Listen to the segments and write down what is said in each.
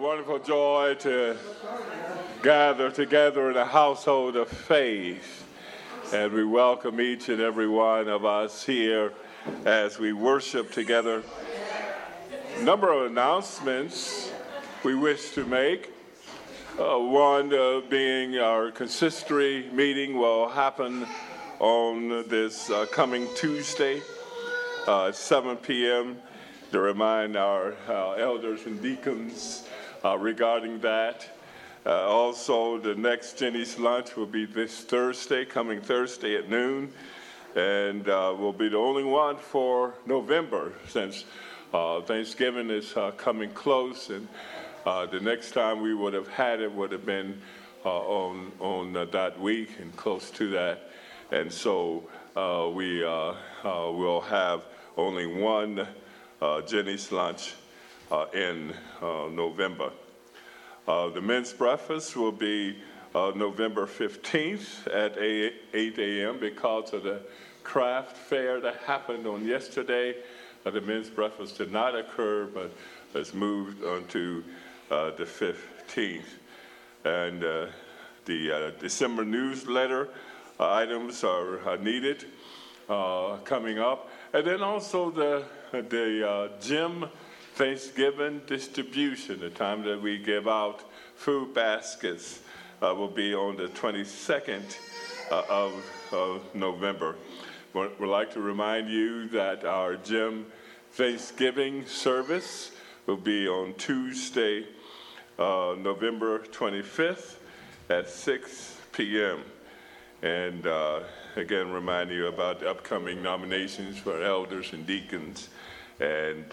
wonderful joy to gather together in a household of faith. And we welcome each and every one of us here as we worship together. A number of announcements we wish to make. One being our consistory meeting will happen on this coming Tuesday at 7 p.m. to remind our elders and deacons regarding that. Also, the next Jenny's Lunch will be this Thursday, coming Thursday at noon, and will be the only one for November since Thanksgiving is coming close, and the next time we would have had it would have been on that week and close to that, and so we will have only one Jenny's Lunch in November. The men's breakfast will be November 15th at 8 a.m. because of the craft fair that happened on yesterday. The men's breakfast did not occur, but has moved on to the 15th. And the December newsletter items are needed coming up. And then also the gym Thanksgiving distribution, the time that we give out food baskets, will be on the 22nd of November. We'd like to remind you that our gym Thanksgiving service will be on Tuesday, November 25th at 6 p.m. And again, remind you about the upcoming nominations for elders and deacons, and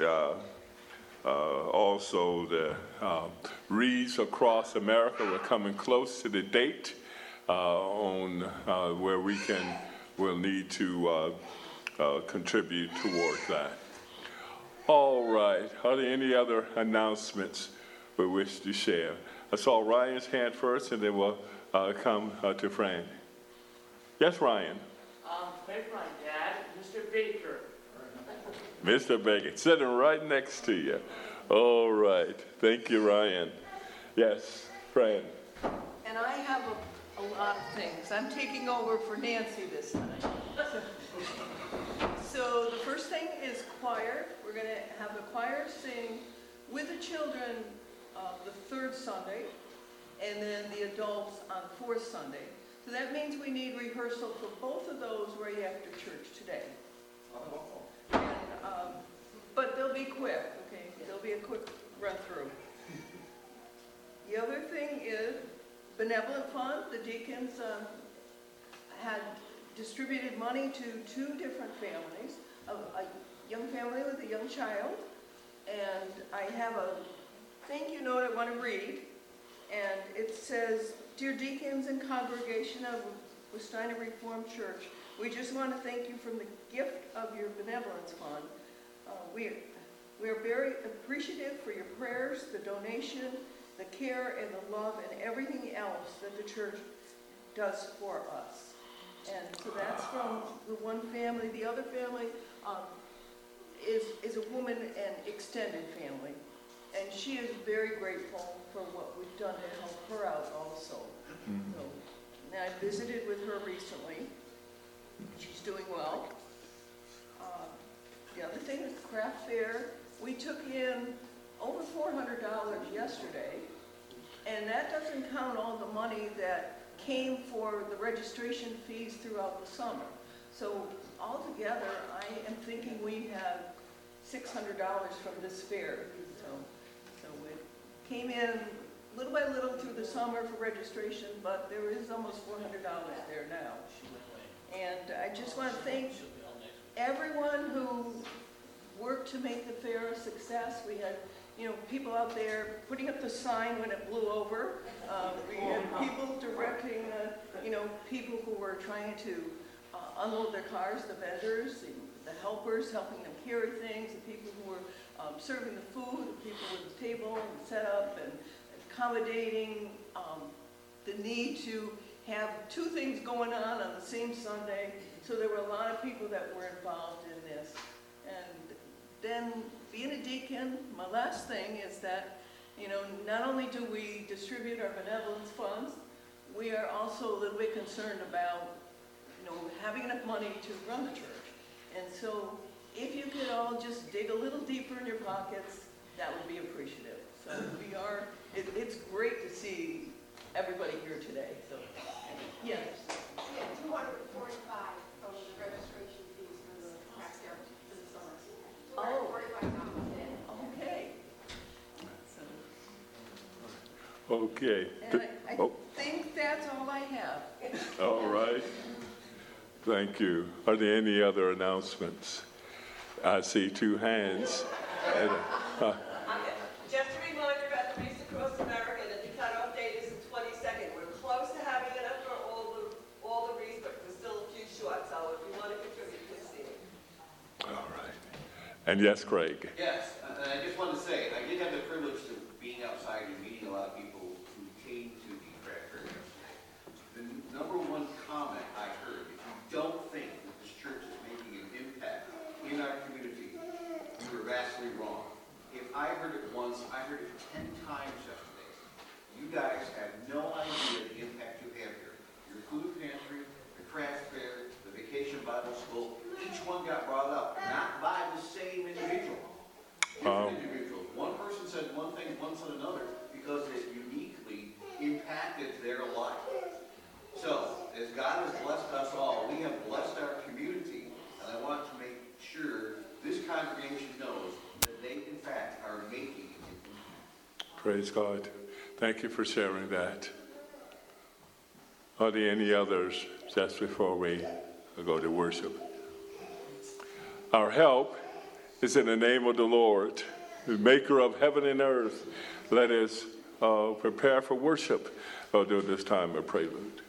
also the Wreaths Across America. We're coming close to the date on where we'll need to contribute towards that. All right. Are there any other announcements we wish to share? I saw Ryan's hand first, and then we'll come to Frank. Yes, Ryan. Thank my dad, Mr. Baker. Mr. Baker, sitting right next to you. All right. Thank you, Ryan. Yes, Fran. And I have a lot of things. I'm taking over for Nancy this time. So the first thing is choir. We're going to have the choir sing with the children the third Sunday, and then the adults on fourth Sunday. So that means we need rehearsal for both of those right after church today. And, but they'll be quick, okay? There'll be a quick run through. The other thing is Benevolent Fund. The deacons had distributed money to two different families, a young family with a young child, and I have a thank you note I want to read, and it says, "Dear deacons and congregation of Westina Reformed Church, we just want to thank you for the gift of your benevolence fund. We are very appreciative for your prayers, the donation, the care, and the love, and everything else that the church does for us." And so that's from the one family. The other family is a woman and extended family, and she is very grateful for what we've done to help her out also. Mm-hmm. So, and I visited with her recently. She's doing well. The other thing is the craft fair. We took in over $400 yesterday, and that doesn't count all the money that came for the registration fees throughout the summer. So altogether, I am thinking we have $600 from this fair. So it came in little by little through the summer for registration, but there is almost $400 there now. And I just want to thank everyone who worked to make the fair a success. We had, people out there putting up the sign when it blew over. We had people directing, people who were trying to unload their cars, the vendors, the helpers helping them carry things, the people who were serving the food, the people with the table and setup, and accommodating the need to have two things going on the same Sunday. So there were a lot of people that were involved in this. And then being a deacon, my last thing is that, You know, not only do we distribute our benevolence funds, we are also a little bit concerned about, you know, having enough money to run the church. And so if you could all just dig a little deeper in your pockets, that would be appreciative. So it's great to see everybody here today. So, yes. Yeah, 245 from the registration fees for the tax year for the summer. Oh. $45. Okay. Okay. And I think that's all I have. All right. Thank you. Are there any other announcements? I see two hands. Just a reminder about the Wreaths Across America that the cutoff date is the 22nd. We're close to having it up for all the wreaths, but we're still a few short. So if you want to contribute, please see it. All right. And yes, Craig. Yes, and I just wanted to say, I did have the privilege of being outside and meeting a lot of people who came to the craft fair yesterday. The number one comment I heard, if you don't think that this church is making an impact in our community, you were vastly wrong. If I heard it once, I heard it 10 times yesterday. You guys have no idea the impact you have here. Your food pantry, the craft fair, the vacation Bible school, each one got brought up, not by the same individual. Different individuals. One person said one thing, one said another, because it uniquely impacted their life. So, as God has blessed us all, we have blessed our community, and I want to make sure this congregation knows that they, in fact, are making it. Praise God. Thank you for sharing that. Are there any others just before we go to worship? Our help is in the name of the Lord, the maker of heaven and earth. Let us prepare for worship during this time of prelude.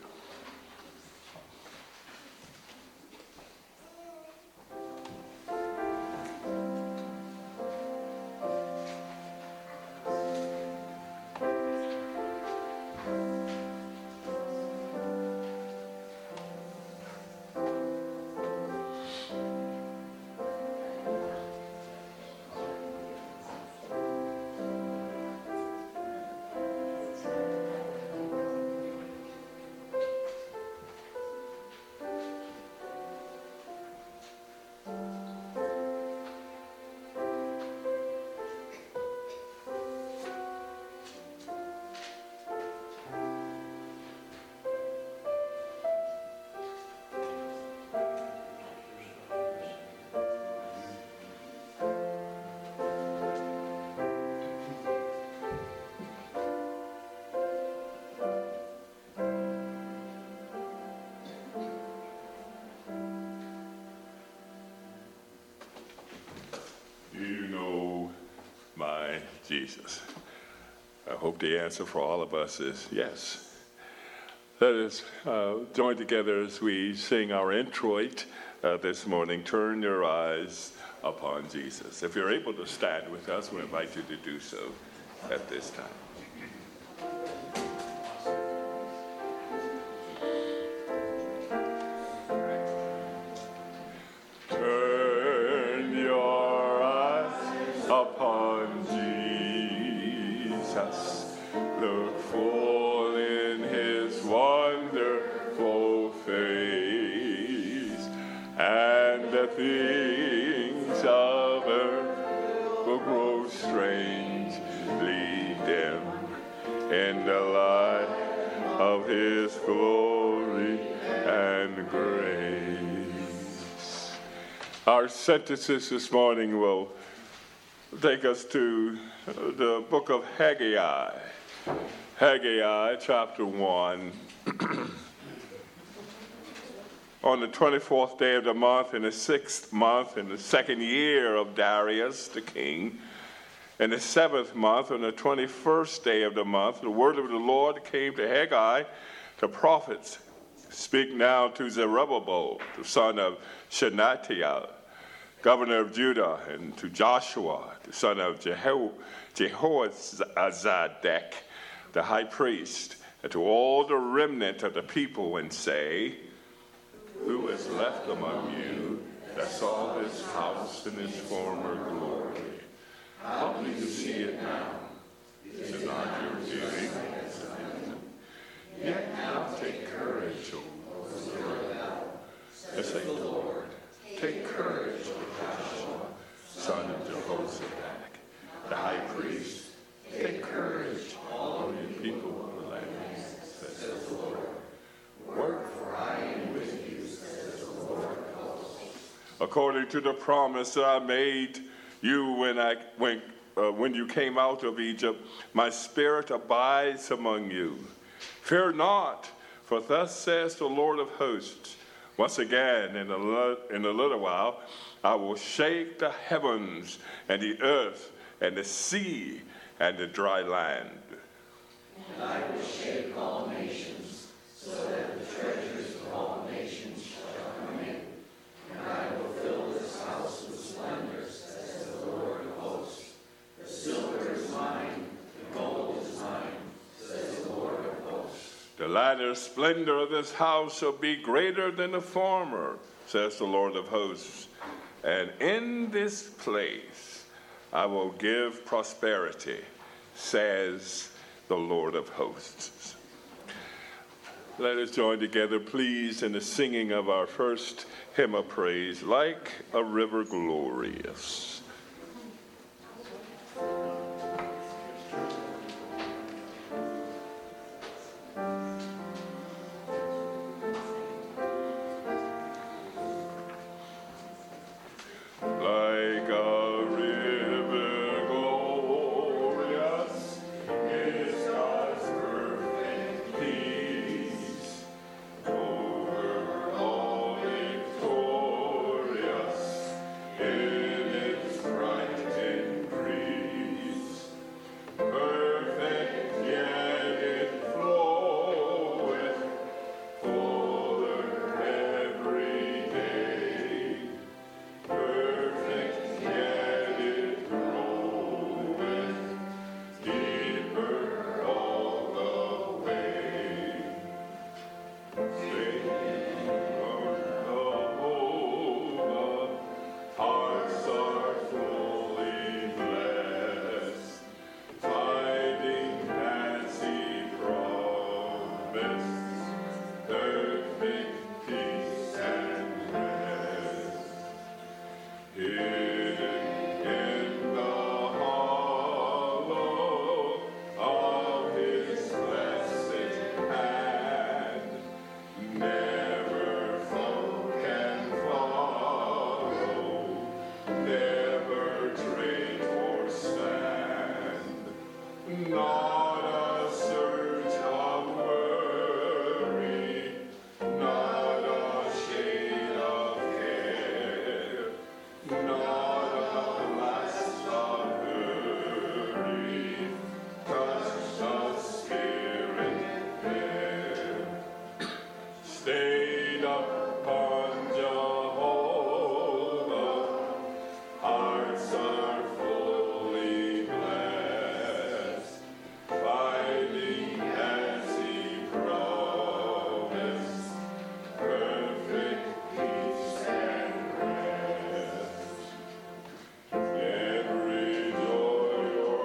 You know my Jesus. I hope the answer for all of us is yes. Let us join together as we sing our introit this morning, Turn Your Eyes Upon Jesus. If you're able to stand with us, we invite you to do so at this time. Turn your eyes upon Jesus. Look full in his wonderful face, and the things of earth will grow strangely dim in the light of his glory and grace. Our sentences this morning will take us to the book of Haggai. Haggai chapter 1. On the 24th day of the month, in the 6th month, in the 2nd year of Darius the king, in the 7th month, on the 21st day of the month, the word of the Lord came to Haggai, the prophet. Speak now to Zerubbabel, the son of Shealtiel, governor of Judah, and to Joshua, the son of Jehozadak, the high priest, and to all the remnant of the people, and say, who is left among you that saw this house in its former glory? How do you see it now? Is according to the promise that I made you when you came out of Egypt. My spirit abides among you. Fear not, for thus says the Lord of hosts, once again in a little while, I will shake the heavens and the earth and the sea and the dry land. And I will shake all nations, so that the treasures of all nations shall come in. And I will fill this house with splendor, says the Lord of hosts. The silver is mine, the gold is mine, says the Lord of hosts. The latter splendor of this house shall be greater than the former, says the Lord of hosts. And in this place I will give prosperity, says the Lord of hosts. Let us join together, please, in the singing of our first hymn of praise, Like a River Glorious. Like a river glorious is God's perfect peace, over all victorious in its bright increase. Perfect yet it floweth, fuller every day. Perfect yet it groweth, deeper all the way. Singing on Jehovah, hearts are fully blessed, finding as he promised, perfect peace and rest. Hidden in the hollow of his blessed hand, never foe can follow, never trade or stand. Not a surge of worry, not a shade of care, not a blast of hurry, touch the spirit there. Stayed upon Jehovah, hearts are fully blessed, finding as he promised, perfect peace and rest. Every joy or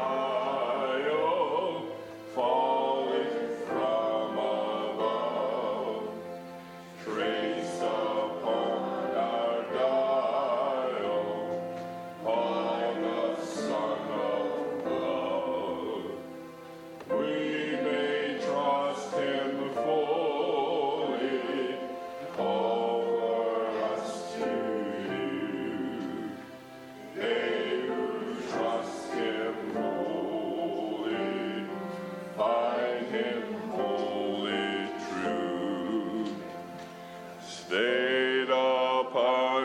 trial falling from above, traced upon our dial all the Son of Love. We may trust him fully, all for us to do. They who trust him wholly, find him wholly true. Stayed upon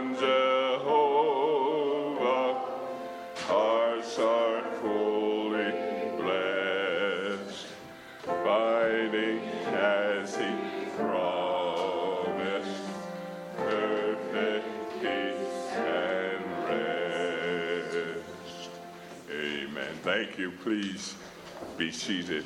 Jehovah, hearts are fully blessed, finding as he promised, perfect peace and rest. Amen. Thank you. Please be seated.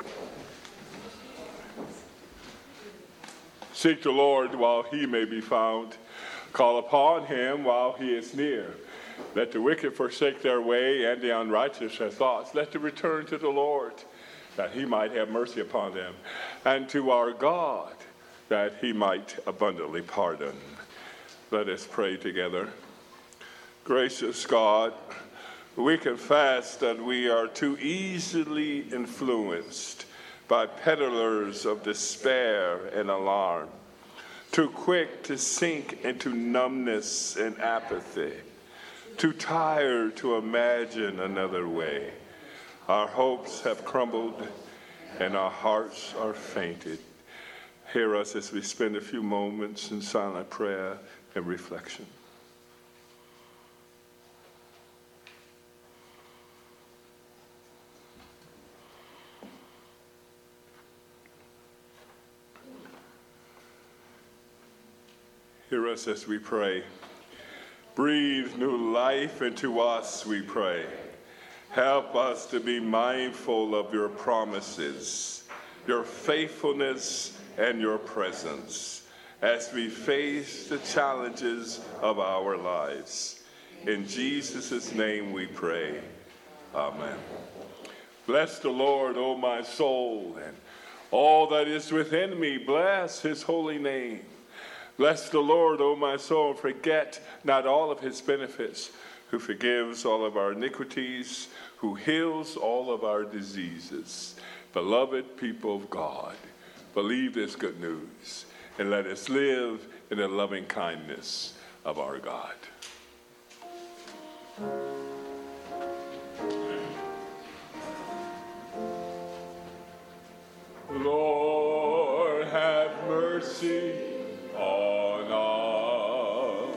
Seek the Lord while he may be found. Call upon him while he is near. Let the wicked forsake their way and the unrighteous their thoughts. Let them return to the Lord, that he might have mercy upon them, and to our God, that he might abundantly pardon. Let us pray together. Gracious God, we confess that we are too easily influenced by peddlers of despair and alarm. too quick to sink into numbness and apathy, too tired to imagine another way. Our hopes have crumbled and our hearts are fainted. Hear us as we spend a few moments in silent prayer and reflection. Hear us as we pray. Breathe new life into us, we pray. Help us to be mindful of your promises, your faithfulness, and your presence as we face the challenges of our lives. In Jesus' name we pray. Amen. Bless the Lord, O my soul, and all that is within me. Bless his holy name. Bless the Lord, O my soul, forget not all of his benefits, who forgives all of our iniquities, who heals all of our diseases. Beloved people of God, believe this good news, and let us live in the loving kindness of our God. Lord, have mercy on us.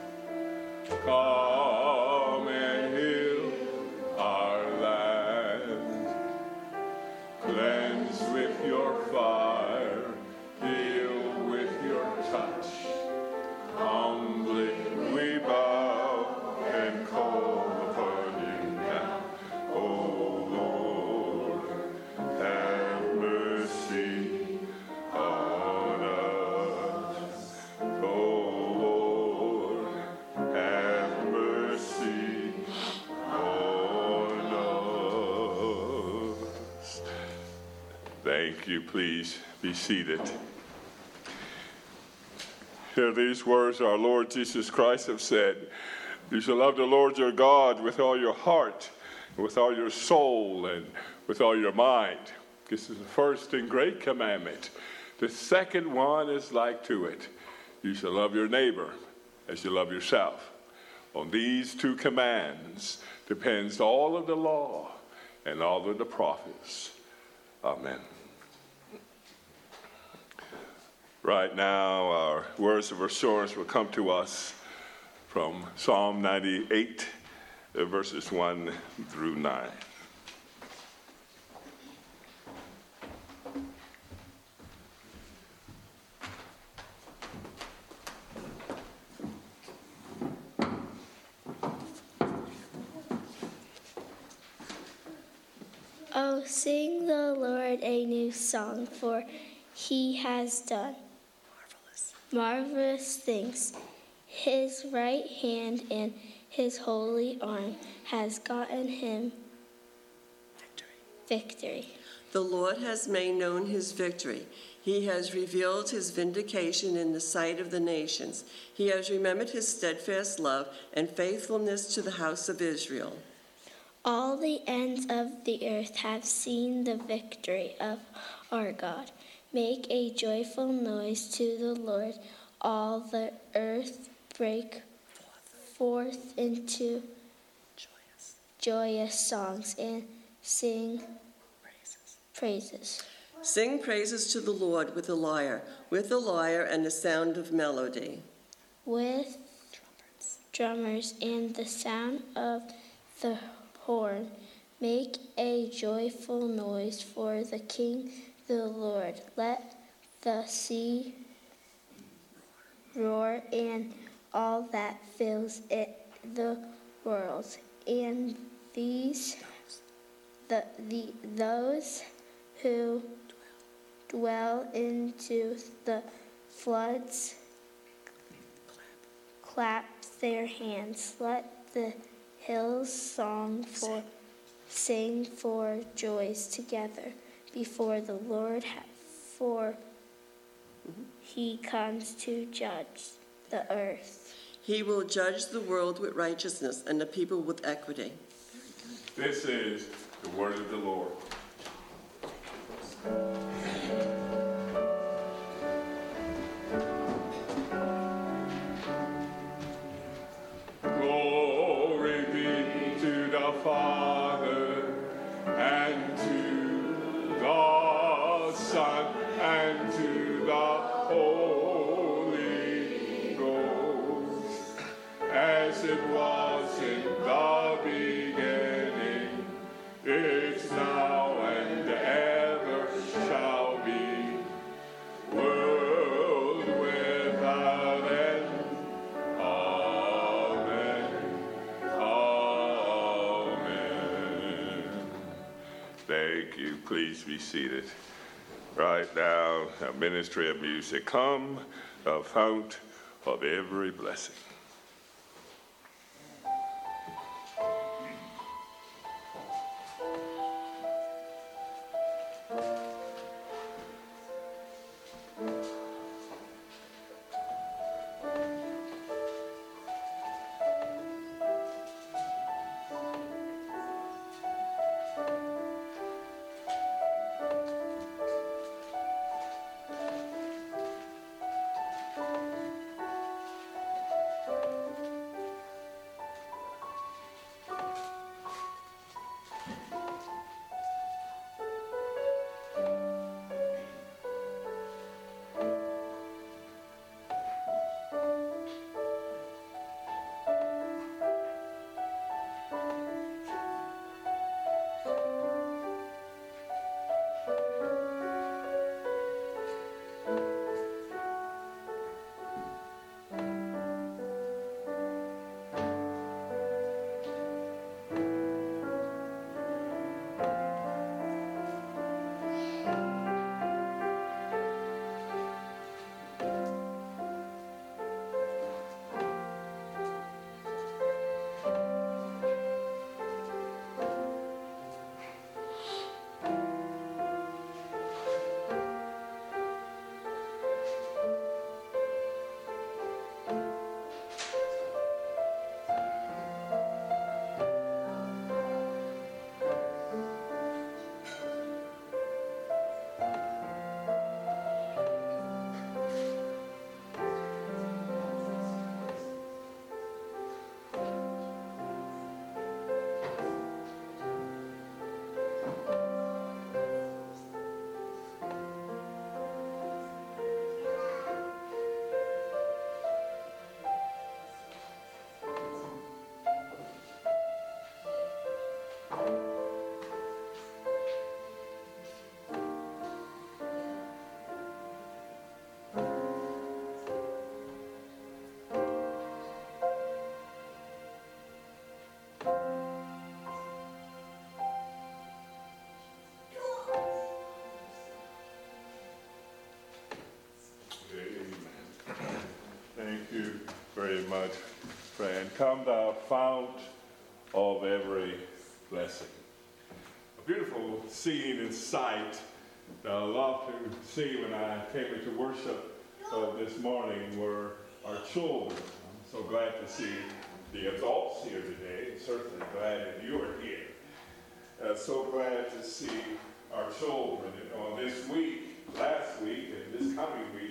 Come and heal our land. Cleanse with your fire, heal with your touch. Humbly we bow and call upon you now. O Lord, have mercy on us. O Lord, have mercy on us. Thank you. Please be seated. Hear these words our Lord Jesus Christ have said. You shall love the Lord your God with all your heart, with all your soul, and with all your mind. This is the first and great commandment. The second one is like to it. You shall love your neighbor as you love yourself. On these two commands depends all of the law and all of the prophets. Amen. Right now, our words of assurance will come to us from Psalm 98, verses 1 through 9. Oh, sing the Lord a new song, for he has done marvelous things. His right hand and his holy arm has gotten him victory. The Lord has made known his victory. He has revealed his vindication in the sight of the nations. He has remembered his steadfast love and faithfulness to the house of Israel. All the ends of the earth have seen the victory of our God. Make a joyful noise to the Lord. All the earth break forth into joyous songs and sing praises. Sing praises to the Lord with the lyre and the sound of melody. With drummers and the sound of the horn, make a joyful noise for the King, the Lord. Let the sea roar and all that fills it, the world. And those who dwell into the floods clap their hands. Let the hills sing for joys together before the Lord, for he comes to judge the earth. He will judge the world with righteousness and the people with equity. This is the word of the Lord. as it was in the beginning, is now and ever shall be, world without end. Amen. Amen. Thank you. Please be seated. Right now, a ministry of music. Come, a fount of every blessing. Thank you very much, friend. Come thou fount of every blessing. A beautiful scene and sight that I love to see when I came into worship this morning were our children. I'm so glad to see the adults here today. Certainly glad that you are here. So glad to see our children. This week, last week, and this coming week,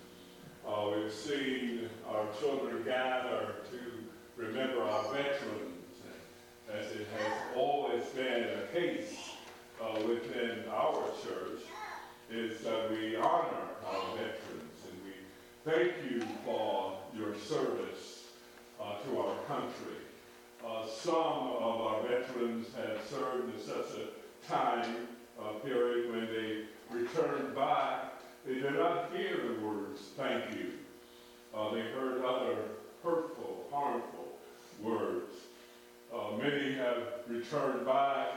we've seen our children gather to remember our veterans, as it has always been a case within our church, is that we honor our veterans, and we thank you for your service to our country. Some of our veterans have served in such a time period when they returned back, they did not hear the words, thank you. They heard other hurtful, harmful words. Many have returned back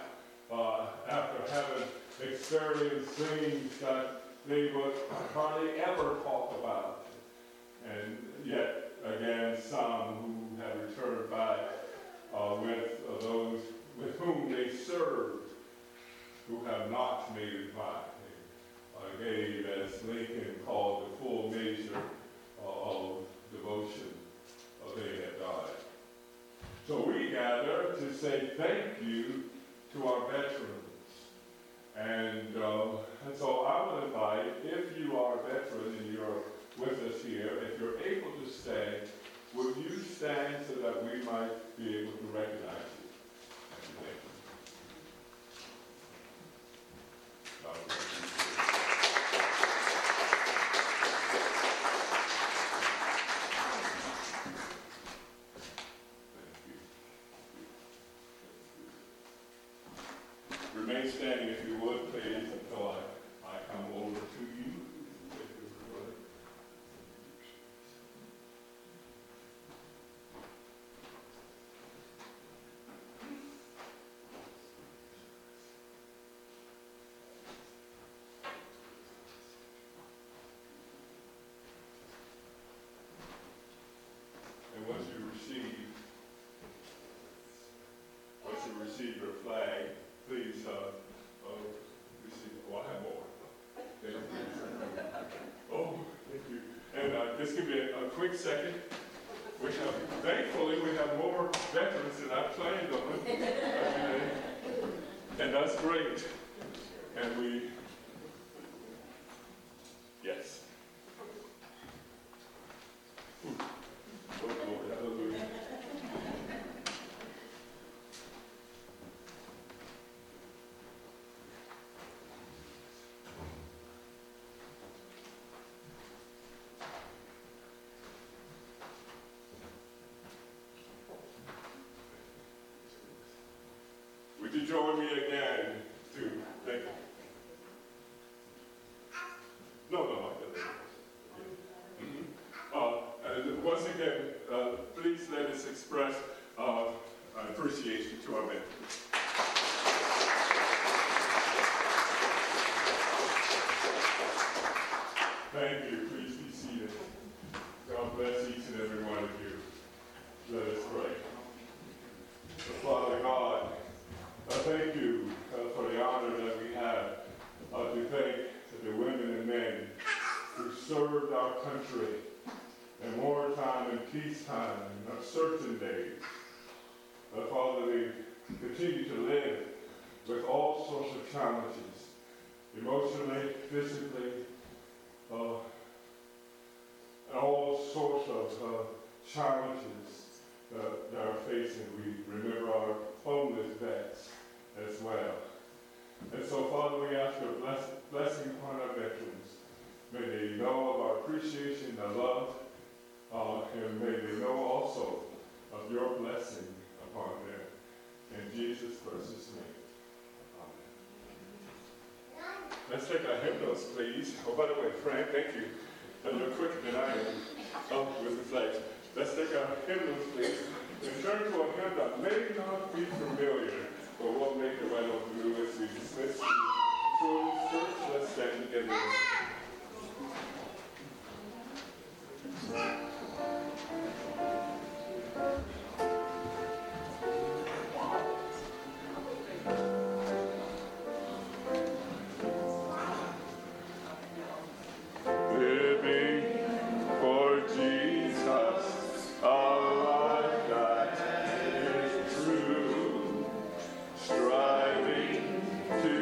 after having experienced things that they would hardly ever talk about. And yet, again, some who have returned back with those with whom they served who have not made it back. Gave, as Lincoln called, the full measure of devotion they had died. So we gather to say thank you to our veterans. And so I would invite, if you are a veteran and you're with us here, if you're able to stand, would you stand so that we might be able to recognize you? Thank you. God bless you. remain standing if you would, please, until I come over to you. And once you receive your flag, please receive. Oh, I have more. Thank you. Oh, thank you. And just give me a quick second. Thankfully, we have more veterans than I planned on. And that's great. And yes. Oh, Lord, hallelujah. Would you join me again to thank you? No, I didn't. And once again, please let us express appreciation to our veterans. Thank you. Please be seated. God bless each and every one of you. Let us pray. So, Father God, I thank you for the honor that we have to thank the women and men who served our country in wartime and peacetime and uncertain days. Father, they continue to live with all sorts of challenges, emotionally, physically, and all sorts of challenges that are facing. We remember our homeless vets as well. And so, Father, we ask your blessing upon our veterans. May they know of our appreciation and love, and may they know also of your blessing upon them. In Jesus' precious name. Amen. Let's take our hymnals, please. Oh, by the way, Frank, thank you. You're quicker than I am with the flags. Let's take our hymnals, please. And turn to a hymn that may not be familiar, but we'll make it right on through as we dismiss the children's church. Let's stand together. To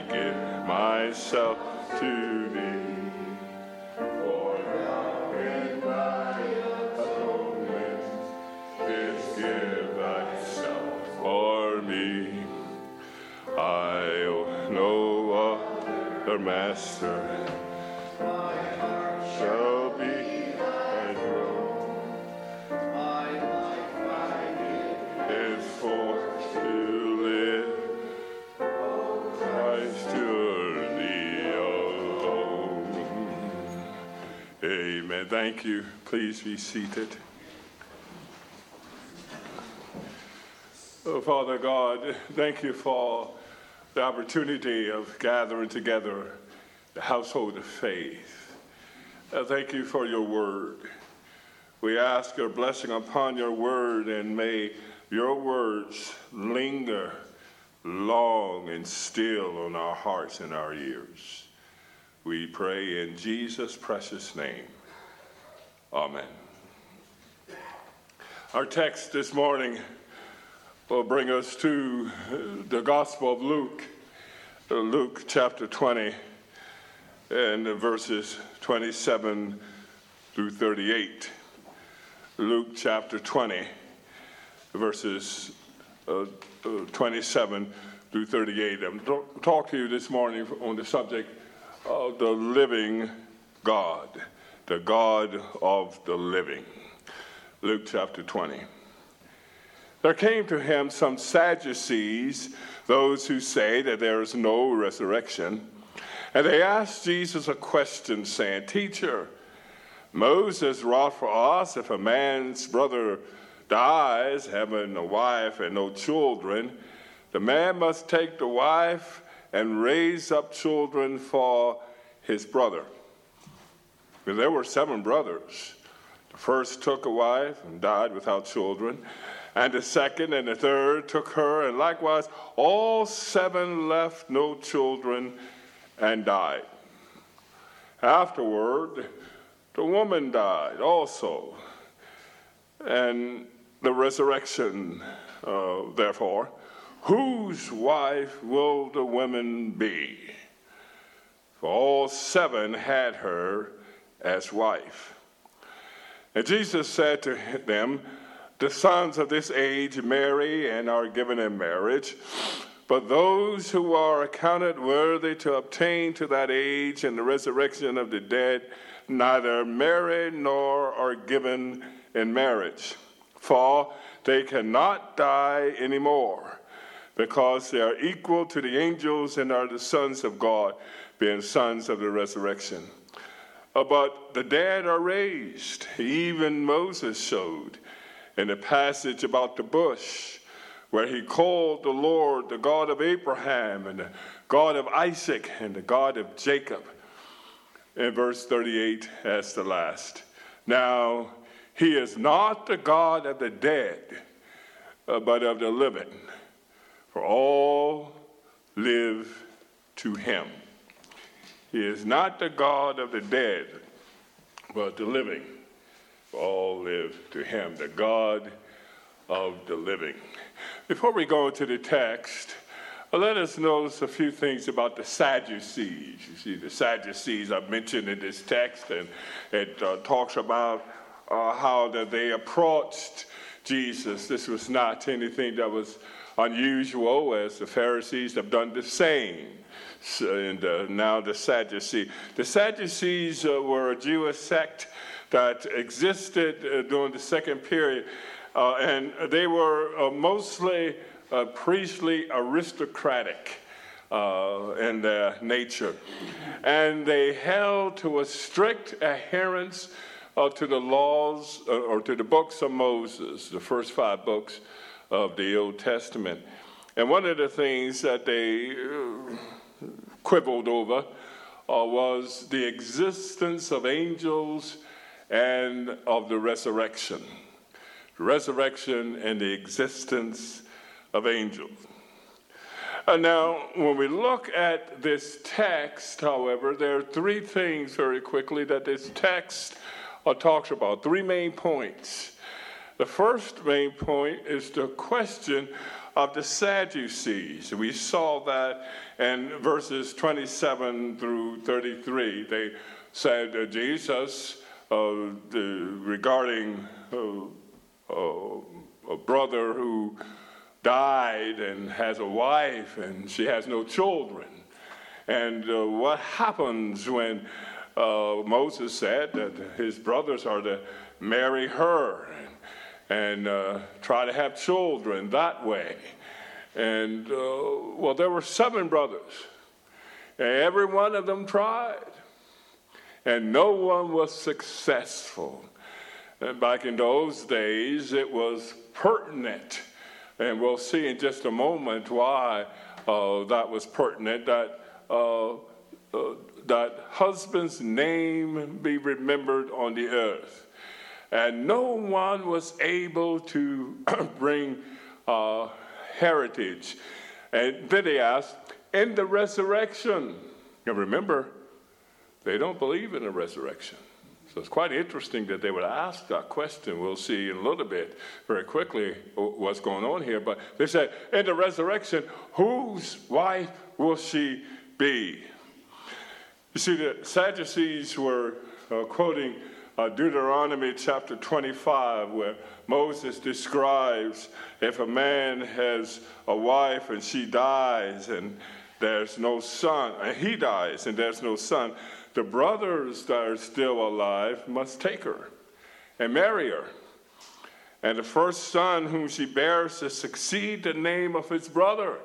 give myself to thee. For thou in thy atonement didst give thyself for me. I owe no other master. My heart shall be thy throne. My life I give is for to live. Christ to thee alone. Amen. Thank you. Please be seated. Oh, Father God, thank you for the opportunity of gathering together the household of faith. Thank you for your word. We ask your blessing upon your word, and may your words linger long and still on our hearts and our ears. We pray in Jesus' precious name. Amen. Our text this morning will bring us to the Gospel of Luke, Luke chapter 20, and verses 27 through 38. Luke chapter 20, verses 27 through 38. I'm talk to you this morning on the subject of the living God, the God of the living. Luke chapter 20. There came to him some Sadducees, those who say that there is no resurrection. And they asked Jesus a question, saying, Teacher, Moses wrought for us, if a man's brother dies, having a wife and no children, the man must take the wife and raise up children for his brother. Because there were 7 brothers. The first took a wife and died without children. And the second and the third took her, and likewise all 7 left no children and died. Afterward, the woman died also. And the resurrection, therefore, whose wife will the woman be? For all 7 had her as wife. And Jesus said to them, the sons of this age marry and are given in marriage, but those who are accounted worthy to obtain to that age and the resurrection of the dead neither marry nor are given in marriage, for they cannot die anymore, because they are equal to the angels and are the sons of God, being sons of the resurrection. But the dead are raised, even Moses showed in the passage about the bush, where he called the Lord the God of Abraham and the God of Isaac and the God of Jacob. In verse 38 as the last. Now, he is not the God of the dead, but of the living, for all live to him. He is not the God of the dead, but the living, for all live to him, the God of the living. Before we go into the text, let us notice a few things about the Sadducees. You see, the Sadducees are mentioned in this text, and it talks about how that they approached Jesus. This was not anything that was unusual, as the Pharisees have done the same. And now the Sadducees. The Sadducees were a Jewish sect that existed during the second period, and they were mostly priestly aristocratic in their nature. And they held to a strict adherence to the laws or to the books of Moses, the first 5 books of the Old Testament. And one of the things that they quibbled over was the existence of angels and of the resurrection. The resurrection and the existence of angels. Now, when we look at this text, however, there are 3 things very quickly that this text talks about, 3 main points. The first main point is the question of the Sadducees. We saw that in verses 27 through 33. They said Jesus, regarding a brother who died and has a wife and she has no children. And what happens when Moses said that his brothers are to marry her and try to have children that way. And, well, there were 7 brothers. And every one of them tried. And no one was successful. And back in those days, it was pertinent. And we'll see in just a moment why that was pertinent, that husband's name be remembered on the earth. And no one was able to bring heritage. And then they asked, in the resurrection. And remember, they don't believe in the resurrection. So it's quite interesting that they would ask that question. We'll see in a little bit, very quickly, what's going on here. But they said, in the resurrection, whose wife will she be? You see, the Sadducees were quoting Deuteronomy chapter 25, where Moses describes if a man has a wife and she dies and there's no son, and he dies and there's no son, the brothers that are still alive must take her and marry her. And the first son whom she bears to succeed the name of his brother,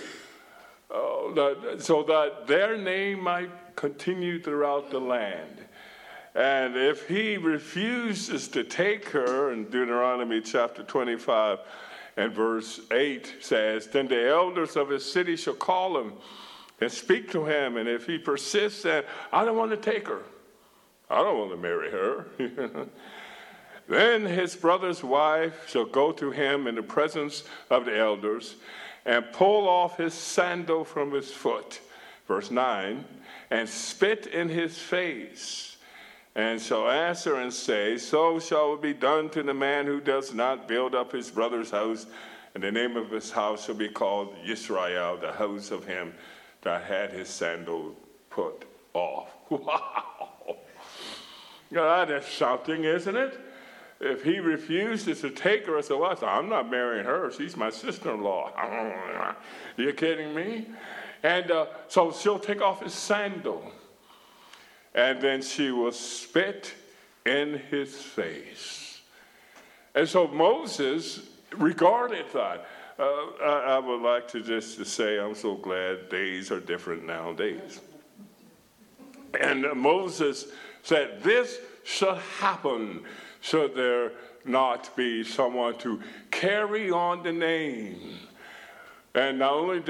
so that their name might continue throughout the land. And if he refuses to take her, in Deuteronomy chapter 25 and verse 8 says, then the elders of his city shall call him and speak to him. And if he persists, and I don't want to take her, I don't want to marry her, then his brother's wife shall go to him in the presence of the elders and pull off his sandal from his foot, verse 9, and spit in his face, and shall answer and say, so shall it be done to the man who does not build up his brother's house, and the name of his house shall be called Yisrael, the house of him that had his sandal put off. Wow! That is something, isn't it? If he refuses to take her as a wife, I'm not marrying her. She's my sister-in-law. You kidding me? And so she'll take off his sandal. And then she will spit in his face. And so Moses regarded that. I would like to just say I'm so glad days are different nowadays. And Moses said, this should happen. Should there not be someone to carry on the name? And not only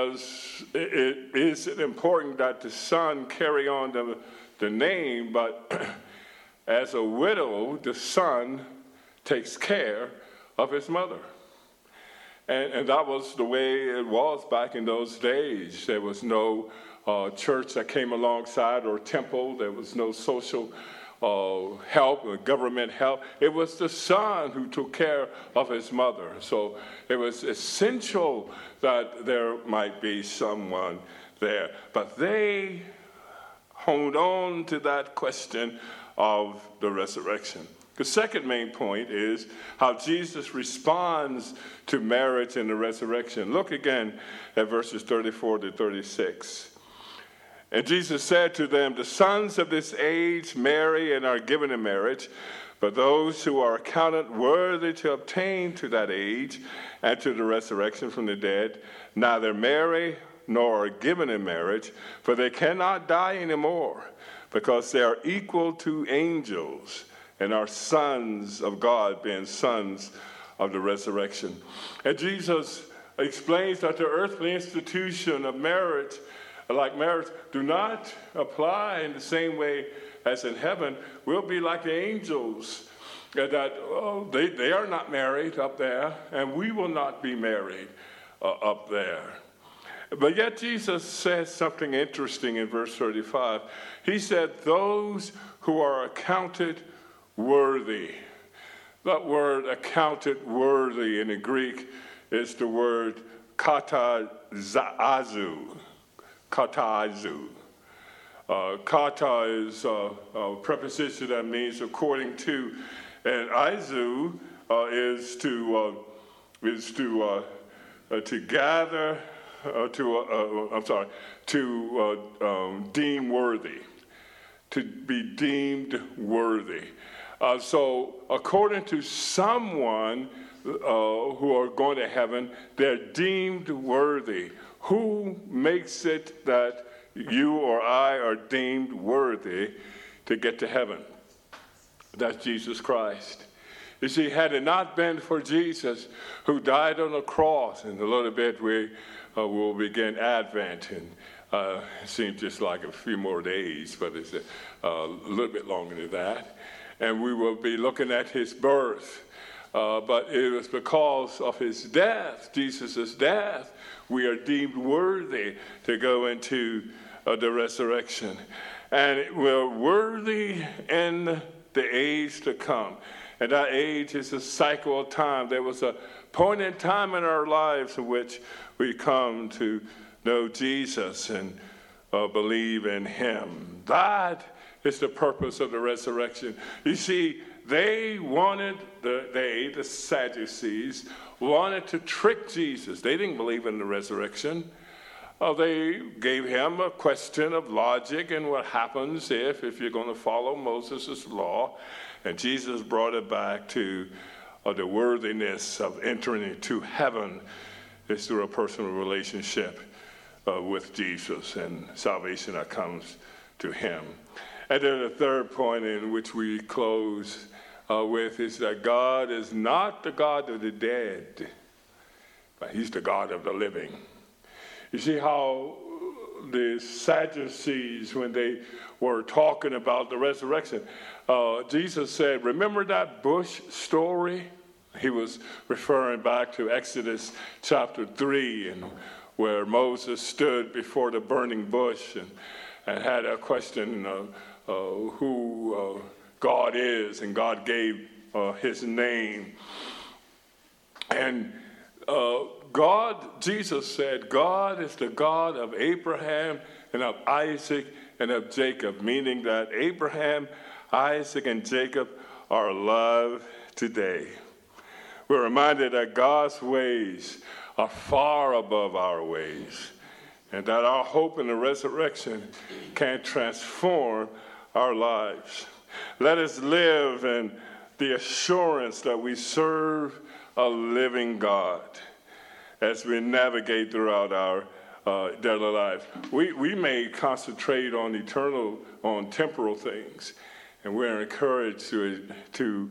is it important that the son carry on the name, but as a widow, the son takes care of his mother. And that was the way it was back in those days. There was no church that came alongside or temple. There was no social help or government help. It was the son who took care of his mother. So it was essential that there might be someone there. But they honed on to that question of the resurrection. The second main point is how Jesus responds to marriage and the resurrection. Look again at verses 34 to 36. And Jesus said to them, the sons of this age marry and are given in marriage, but those who are accounted worthy to obtain to that age and to the resurrection from the dead, neither marry nor are given in marriage, for they cannot die anymore, because they are equal to angels and are sons of God, being sons of the resurrection. And Jesus explains that the earthly institution of marriage, like marriage, do not apply in the same way as in heaven. We'll be like the angels, that they are not married up there, and we will not be married up there. But yet Jesus says something interesting in verse 35. He said, those who are accounted worthy. That word accounted worthy in the Greek is the word katazu. Katazu. Kata is a preposition that means according to, and izu is to gather, to deem worthy, to be deemed worthy. So according to someone who are going to heaven, they're deemed worthy. Who makes it that you or I are deemed worthy to get to heaven? That's Jesus Christ. You see, had it not been for Jesus who died on the cross, in a little bit we will begin Advent, and it seems just like a few more days, but it's a little bit longer than that. And we will be looking at his birth. But it was because of his death, Jesus' death, we are deemed worthy to go into the resurrection. And we're worthy in the age to come. And that age is a cycle of time. There was a point in time in our lives in which we come to know Jesus and believe in him. That is the purpose of the resurrection. You see, they wanted, the Sadducees, wanted to trick Jesus. They didn't believe in the resurrection. They gave him a question of logic and what happens if you're going to follow Moses' law. And Jesus brought it back to the worthiness of entering into heaven is through a personal relationship with Jesus and salvation that comes to him. And then the third point in which we close with is that God is not the God of the dead, but he's the God of the living. You see how the Sadducees, when they were talking about the resurrection, Jesus said, remember that bush story? He was referring back to Exodus chapter 3, and where Moses stood before the burning bush and had a question who God is, and God gave his name. And Jesus said, God is the God of Abraham and of Isaac and of Jacob, meaning that Abraham, Isaac, and Jacob are alive today. We're reminded that God's ways are far above our ways, and that our hope in the resurrection can transform our lives. Let us live in the assurance that we serve a living God as we navigate throughout our daily life. We may concentrate on temporal things, and we're encouraged to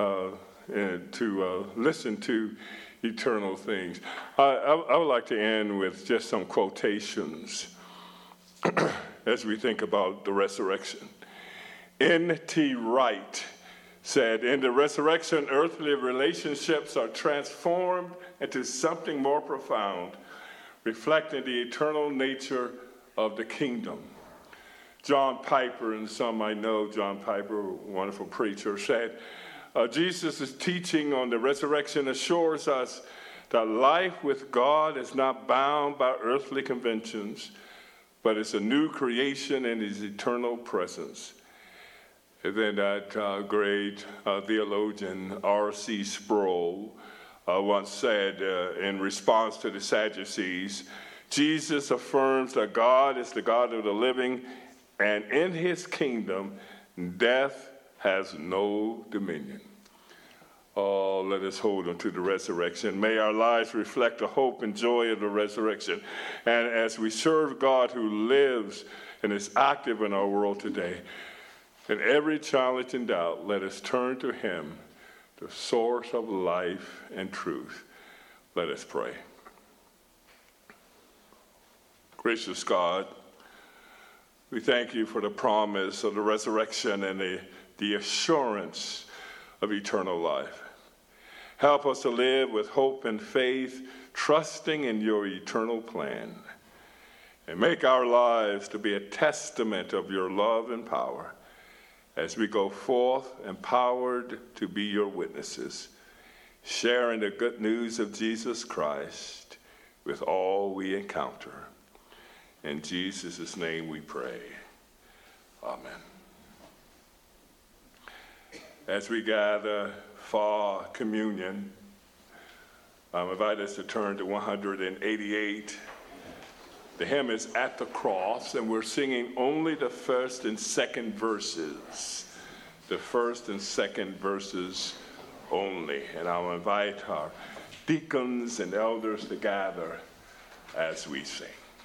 listen to eternal things. I would like to end with just some quotations as we think about the resurrection. N.T. Wright said, in the resurrection, earthly relationships are transformed into something more profound, reflecting the eternal nature of the kingdom. John Piper, and some might know John Piper, a wonderful preacher, said, Jesus' teaching on the resurrection assures us that life with God is not bound by earthly conventions, but it's a new creation in his eternal presence. And then that great theologian R.C. Sproul once said in response to the Sadducees, Jesus affirms that God is the God of the living, and in his kingdom, death has no dominion. Oh, let us hold on to the resurrection. May our lives reflect the hope and joy of the resurrection. And as we serve God who lives and is active in our world today, in every challenge and doubt, let us turn to him, the source of life and truth. Let us pray. Gracious God, we thank you for the promise of the resurrection and the assurance of eternal life. Help us to live with hope and faith, trusting in your eternal plan. And make our lives to be a testament of your love and power as we go forth empowered to be your witnesses. sharing the good news of Jesus Christ with all we encounter. In Jesus' name we pray. Amen. As we gather for communion, I'm invited to turn to 188. The hymn is At the Cross, and we're singing only the first and second verses. The first and second verses only. And I'll invite our deacons and elders to gather as we sing.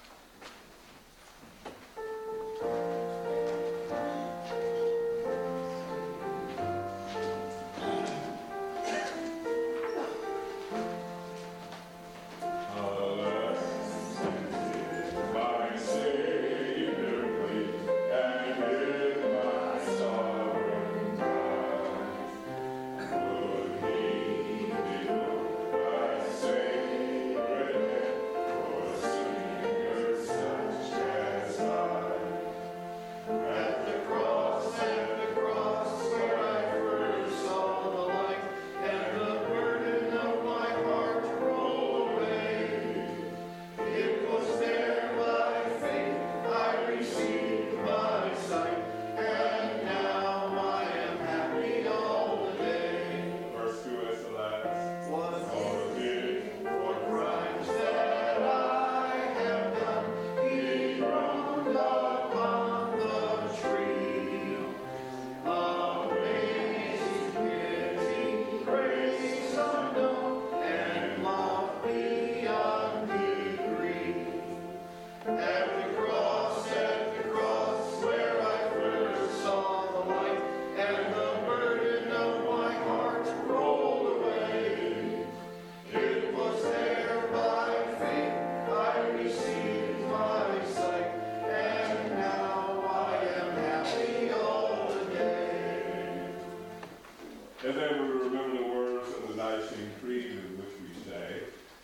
And then we remember the words of the Nicene Creed in which we say,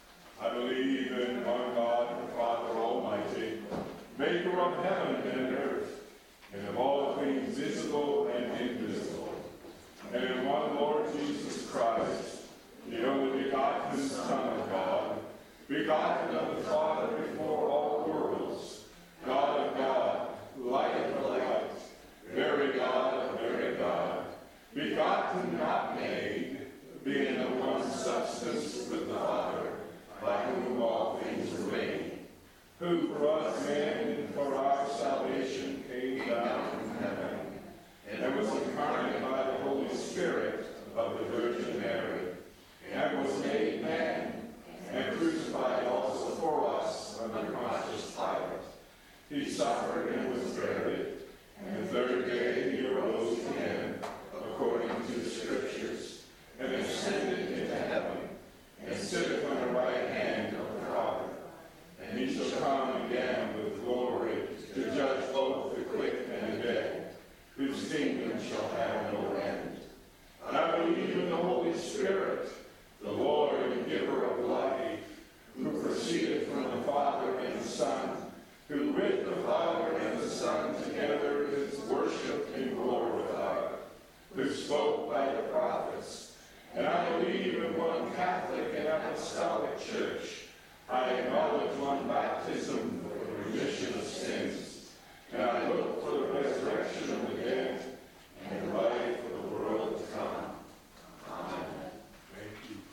I believe in one God, the Father Almighty, maker of heaven and earth, and of all things visible and invisible, and in one Lord Jesus Christ, the only begotten Son of God, begotten of the Father before all worlds, God of God, light of light, very God of very God, begotten, not made, being of one substance with the Father, by whom all things were made, who for us men and for our salvation came down from heaven, and was incarnate by the Holy Spirit of the Virgin Mary, and was made man, and crucified also for us under Pontius Pilate. He suffered and was buried, and the third day he arose again, according to the Scriptures, and ascended into heaven, and sitteth on the right hand of the Father. And he shall come again with glory to judge both the quick and the dead, whose kingdom shall have no end. And I believe in the Holy Spirit, the Lord and giver of life, who proceeded from the Father and the Son, who with the Father and the Son together is worshipped and glorified, who spoke by the prophets. And I believe in one Catholic and Apostolic Church. I acknowledge one baptism for the remission of sins. And I look for the resurrection of the dead and the life of the world to come. Amen. Thank you.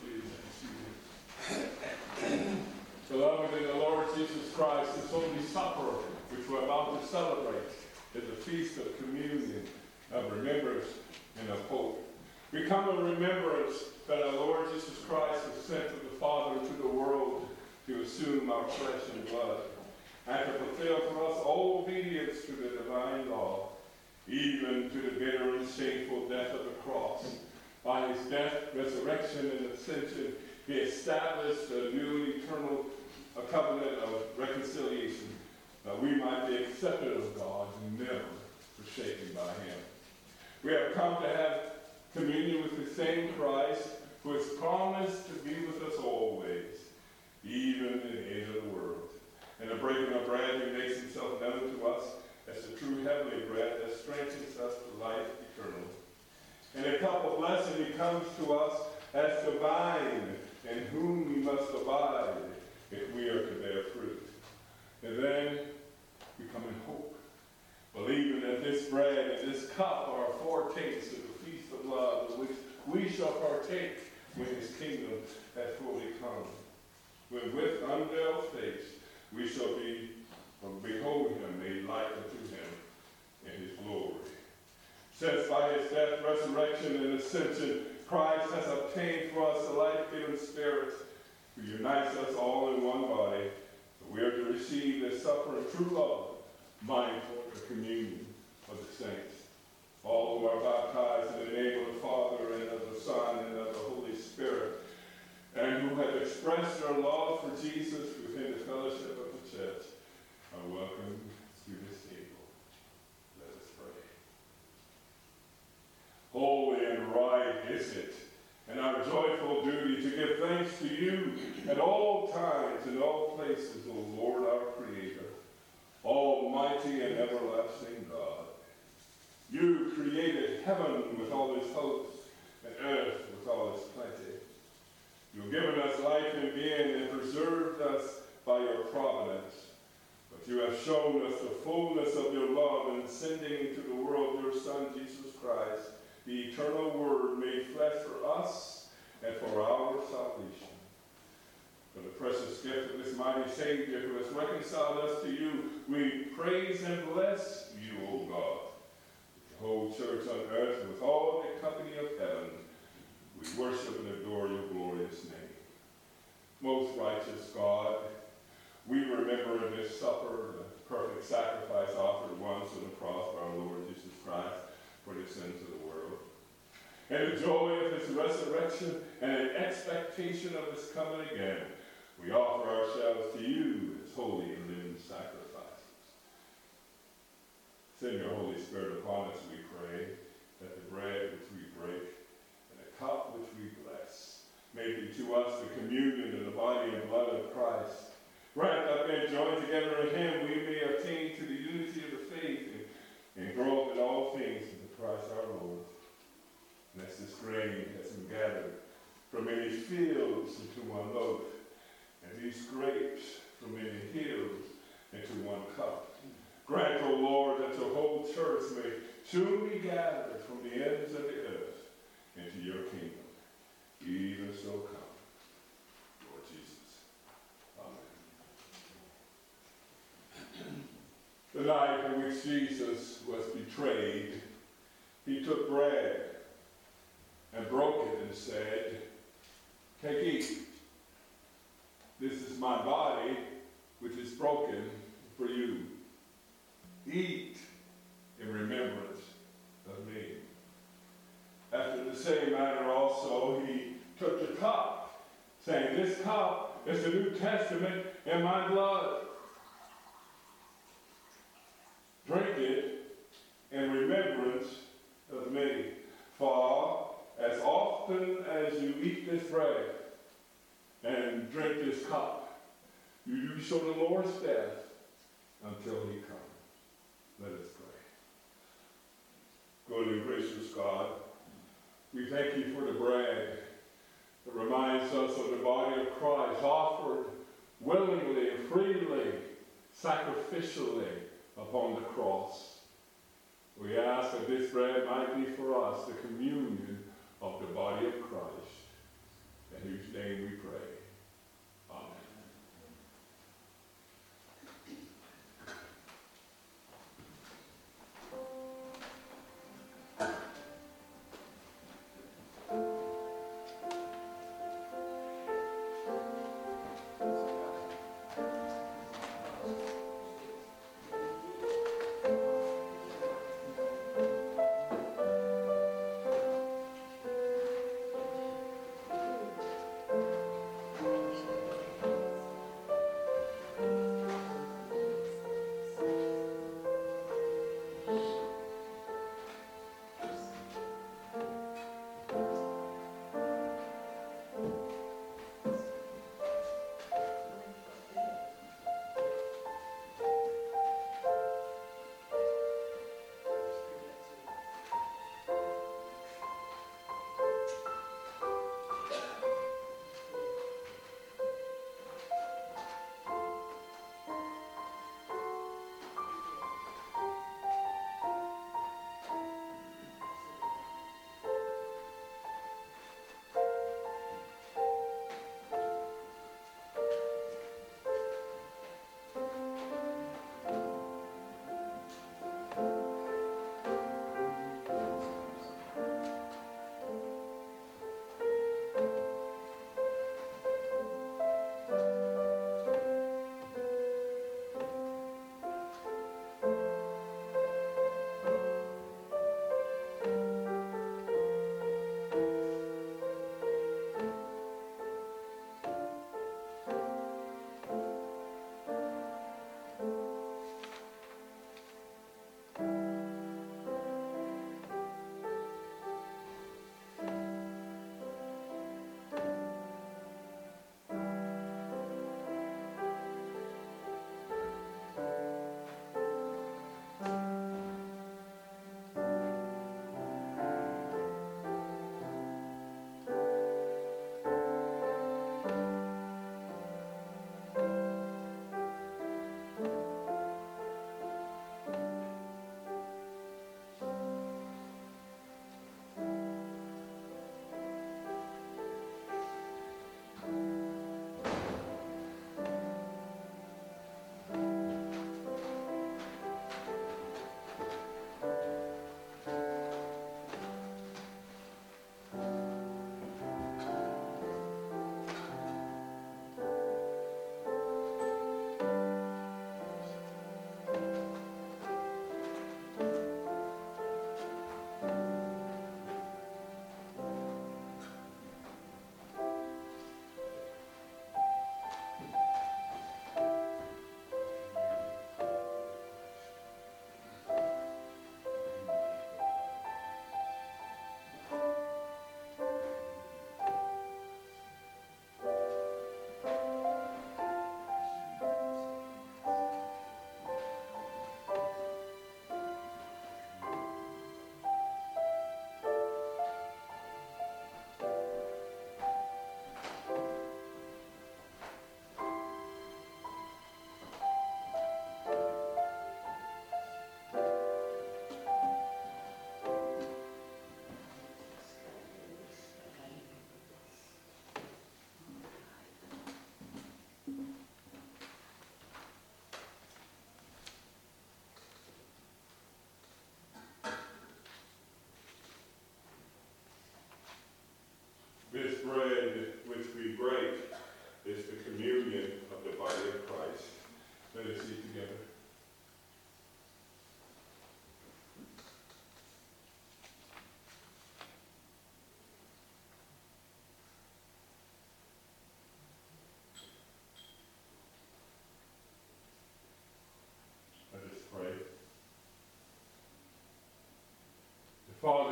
Please be seated. Beloved in the Lord Jesus Christ, this Holy Supper, which we're about to celebrate, is a feast of communion, of remembrance, and of hope. We come in remembrance that our Lord Jesus Christ was sent of the Father into the world to assume our flesh and blood, and to fulfill for us all obedience to the divine law, even to the bitter and shameful death of the cross. By his death, resurrection, and ascension, he established a new and eternal covenant of reconciliation, that we might be accepted of God and never forsaken by him. We have come to have communion with the same Christ who has promised to be with us always, even in the end of the world. And the breaking of bread, he makes himself known to us as the true heavenly bread that strengthens us to life eternal. And a cup of blessing, he comes to us as the vine in whom we must abide if we are to bear fruit. And then we come in hope, believing that this bread and this cup are a foretaste of the feast of love, in which we shall partake when his kingdom has fully come. When with unveiled face we shall behold him made like unto him in his glory. Since by his death, resurrection, and ascension, Christ has obtained for us the life-giving Spirit who unites us all in one body, so we are to receive this supper of true love, mindful of the communion of the saints. All who are baptized in the name of the Father, and of the Son, and of the Holy Spirit, and who have expressed their love for Jesus within the fellowship of the church, are welcome to this table. Let us pray. Holy and right is it, and our joyful duty to give thanks to you at all times and all places, O Lord, our Creator, almighty and everlasting God. You created heaven with all its hosts, and earth with all its plenty. You've given us life and being, and preserved us by your providence. But you have shown us the fullness of your love in sending into the world your Son, Jesus Christ, the eternal Word made flesh for us and for our salvation. For the precious gift of this mighty Savior who has reconciled us to you, we praise and bless you, O God. With the whole church on earth, with all the company of heaven, we worship and adore your glorious name. Most righteous God, we remember in this supper the perfect sacrifice offered once on the cross by our Lord Jesus Christ for the sins of the world. And the joy of his resurrection and an expectation of his coming again, we offer ourselves to you as holy and living sacrifices. Send your Holy Spirit upon us, we pray, that the bread which we break and the cup which we bless may be to us the communion of the body and blood of Christ. Grant that being joined together in him, we may attain to the unity of the faith and grow up in all things into Christ our Lord. And as this grain has been gathered from many fields into one loaf, and these grapes from many hills into one cup, grant, O Lord, that the whole church may soon be gathered from the ends of the earth into your kingdom. Even so come, Lord Jesus. Amen. The night in which Jesus was betrayed, he took bread and broke it and said, "Take, eat. This is my body, which is broken for you. Eat in remembrance of me." After the same manner also he took the cup, saying, "This cup is the New Testament in my blood. Drink it in remembrance of me. For as often as you eat this bread and drink this cup, you do show the Lord's death until he comes." Let us pray. Good and gracious God, we thank you for the bread that reminds us of the body of Christ, offered willingly and freely, sacrificially upon the cross. We ask that this bread might be for us the communion of the body of Christ, in whose name we pray. Amen.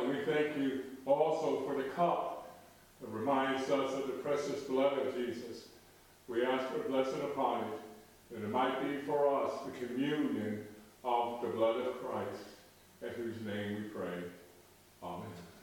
Father, we thank you also for the cup that reminds us of the precious blood of Jesus. We ask for a blessing upon it, that it might be for us the communion of the blood of Christ, in whose name we pray. Amen.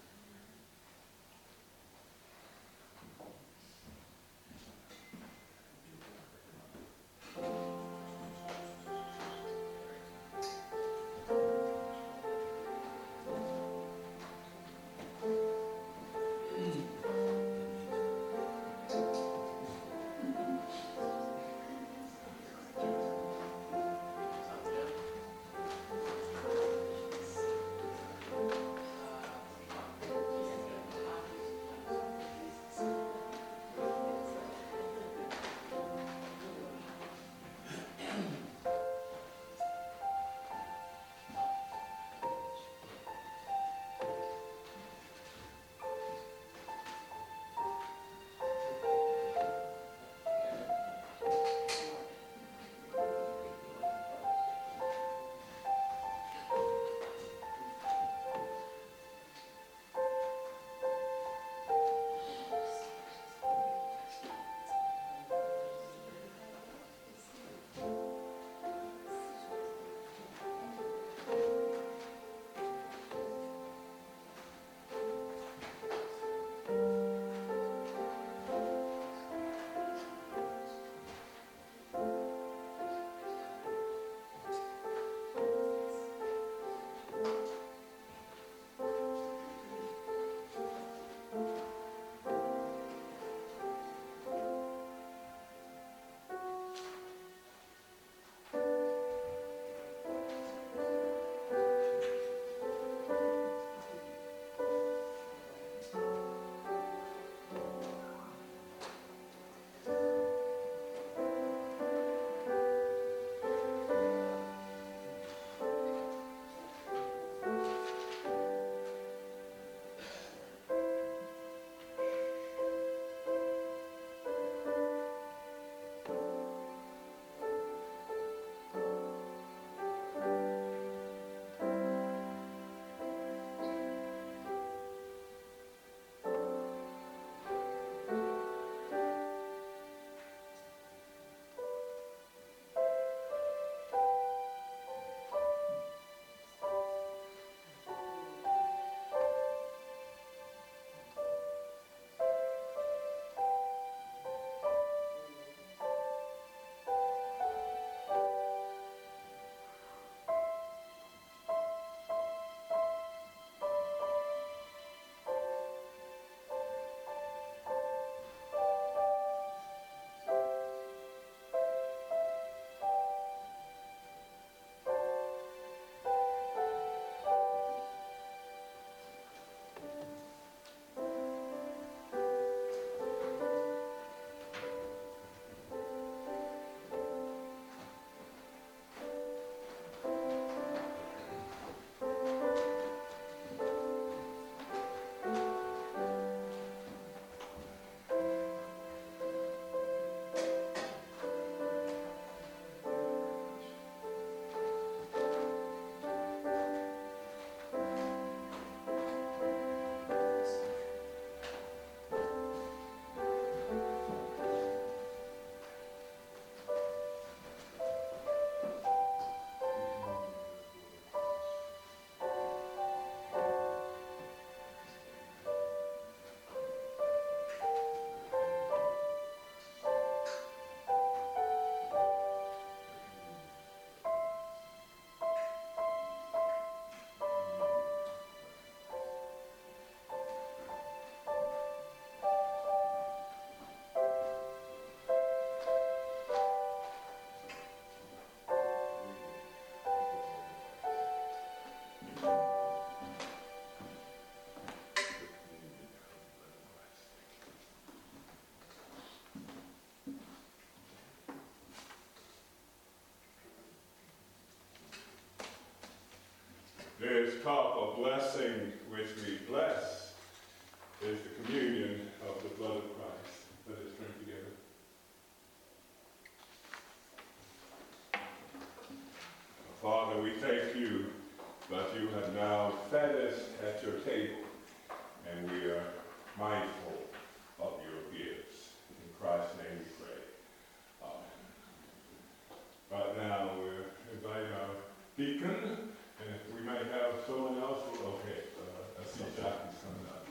This cup of blessing which we bless is the communion of the blood of Christ. Let us drink together. Father, we thank you but you have now fed us at your table, and we are mindful of your gifts. In Christ's name we pray. Amen. Right now, we're inviting our deacon, and if we might have someone else, okay, I see Jackie's coming up.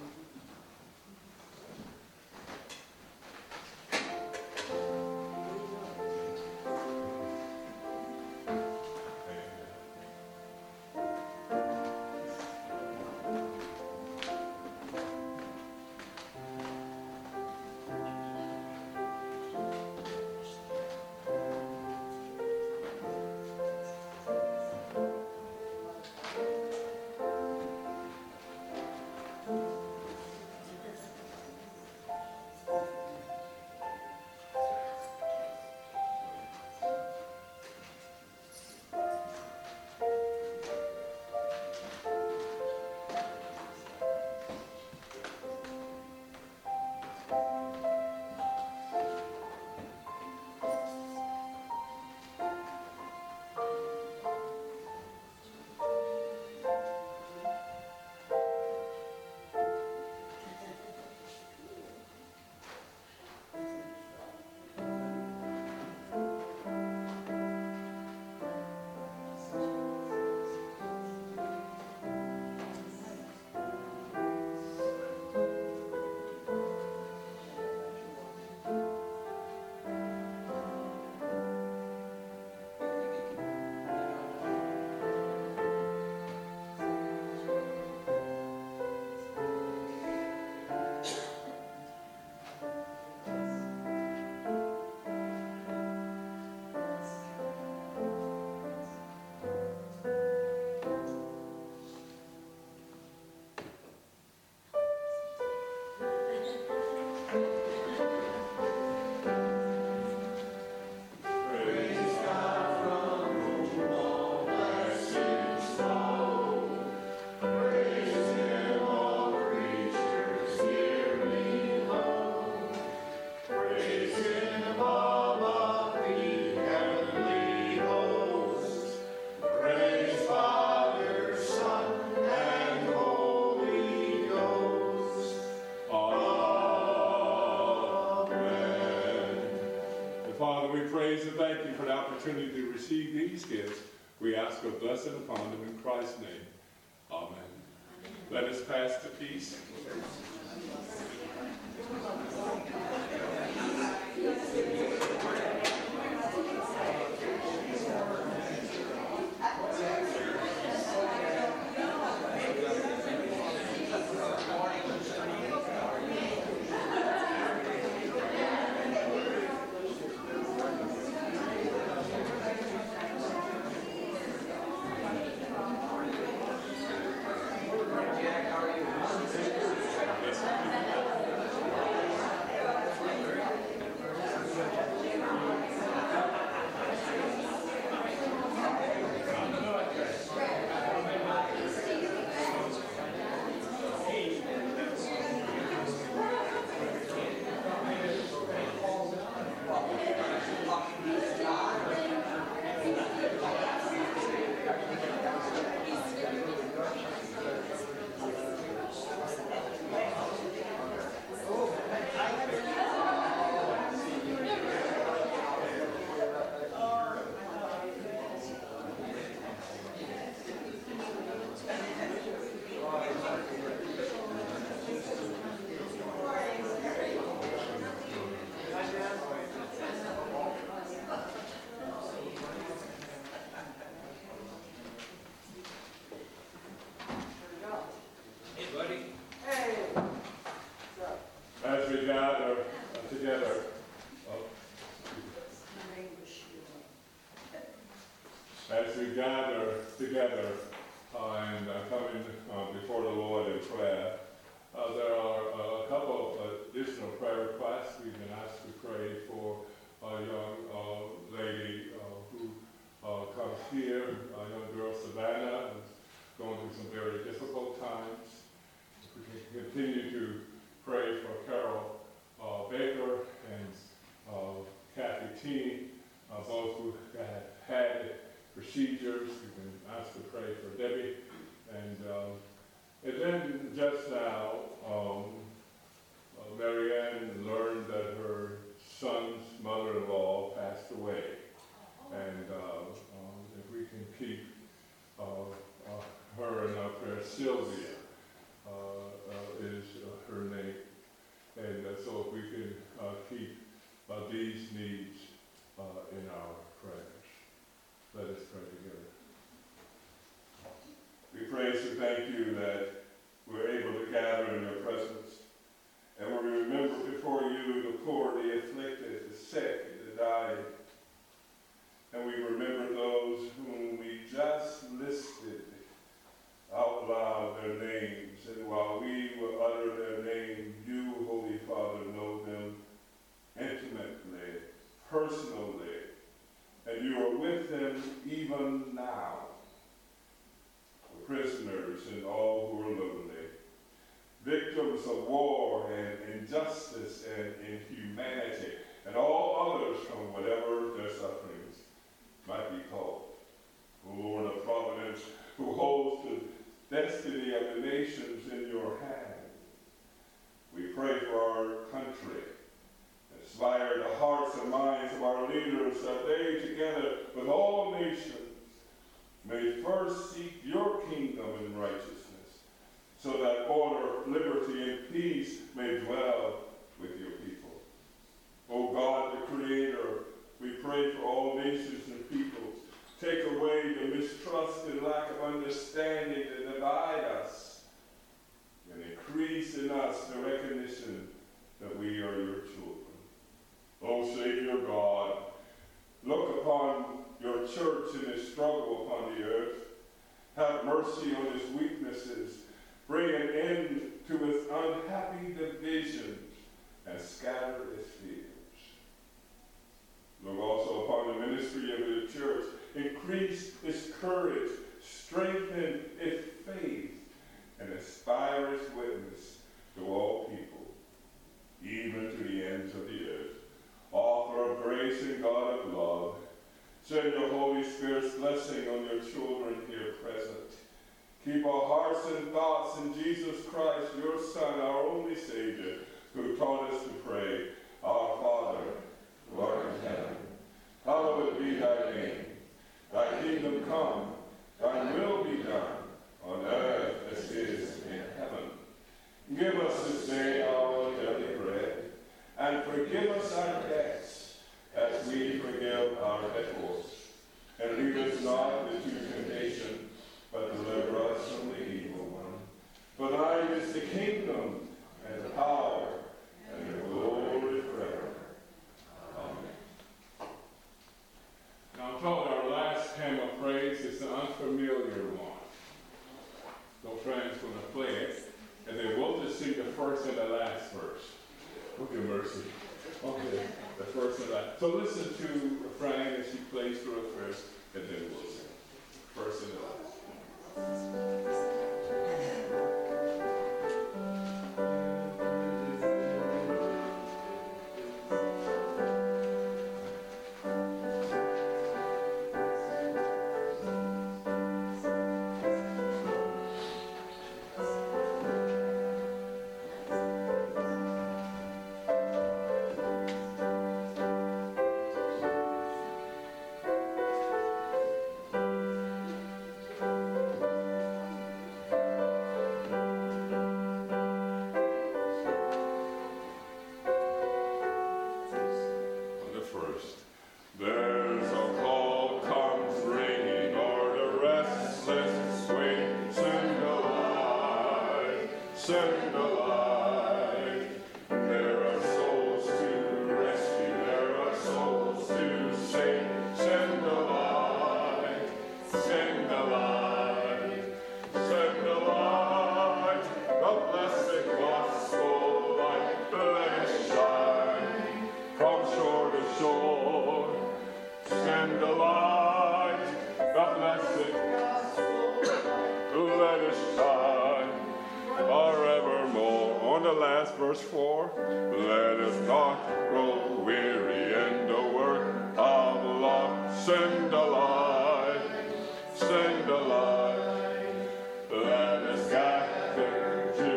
Praise and thank you for the opportunity to receive these gifts. We ask a blessing upon them in Christ's name. Amen. Let us pass to peace. As we gather together, and coming before the Lord in prayer, there are a couple of additional prayer requests. We've been asked to pray for a young lady who comes here, a young girl, Savannah, who's going through some very difficult times. We can continue to pray for Carol Baker and Kathy T, both who have had procedures. We've been asked to pray for Debbie just now, Marianne learned that her son's mother-in-law passed away. And if we can keep her in our prayer, Sylvia is her name. And so if we can keep these needs in our prayers. Let us pray together. We praise and thank you that we're able to gather in your presence. And when we remember before you the poor, the afflicted, the sick, the dying. And we remember those whom we just listed out loud their names. And while we will utter their name, you, Holy Father, know them intimately, personally. And you are with them even now. The prisoners and all who are lonely. Victims of war and injustice and inhumanity. And all others from whatever their sufferings might be called. O Lord of providence, who holds the destiny of the nations in your hand, we pray for our country. Inspire the hearts and minds of our leaders that they, together with all nations, may first seek your kingdom in righteousness, so that order, liberty, and peace may dwell with your people. O God, the Creator, we pray for all nations and peoples. Take away the mistrust and lack of understanding that divide us, and increase in us the recognition that we are your children. O Savior God, look upon your church in its struggle upon the earth. Have mercy on its weaknesses. Bring an end to its unhappy divisions and scatter its fears. Look also upon the ministry of the church. Increase its courage, strengthen its faith, and inspire its witness to all people, even to the ends of the earth. Author of grace and God of love, send your Holy Spirit's blessing on your children here present. Keep our hearts and thoughts in Jesus Christ, your Son, our only Savior, who taught us to pray, Our Father, who art in heaven, hallowed be thy name. Thy kingdom come, thy will be done, on earth as it is in heaven. Give us this day our daily bread, and forgive us our debts, as we forgive our debtors. And lead us not into temptation, but deliver us from the evil one. For thine is the kingdom, and the power, and the glory forever. Amen. Now I'm told our last hymn of praise is an unfamiliar one. So friends going to play it, and then we'll just sing the first and the last verse. Okay, mercy. Okay, the first and last. So listen to Frank as she plays through it first, and then we'll sing. First and the last. Send alive. There are souls to rescue, there are souls to save. Send alive, send alive, send alive. The blessed gospel light, let it shine from shore to shore. Send alive, the blessed gospel, let it shine forevermore. On the last verse 4, let us not grow weary in the work of love. Send alive, send alive. Let us gather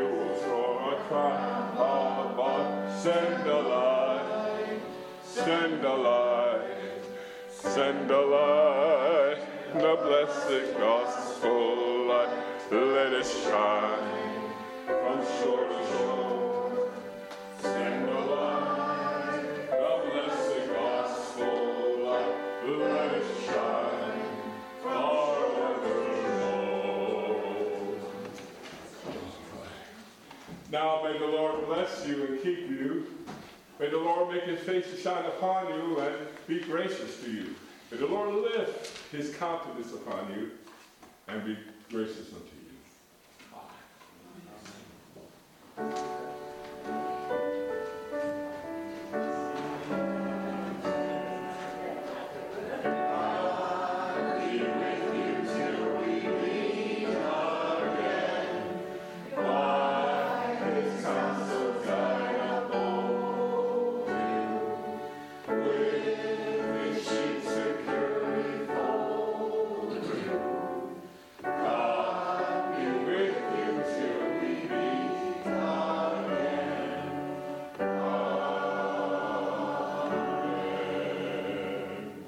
Send a light, the blessed gospel light, let it shine from shore to shore. Send a light, the blessed gospel light, let it shine forevermore. Now may the Lord bless you and keep you. May the Lord make his face to shine upon you and be gracious to you. May the Lord lift his countenance upon you and be gracious unto you. Amen.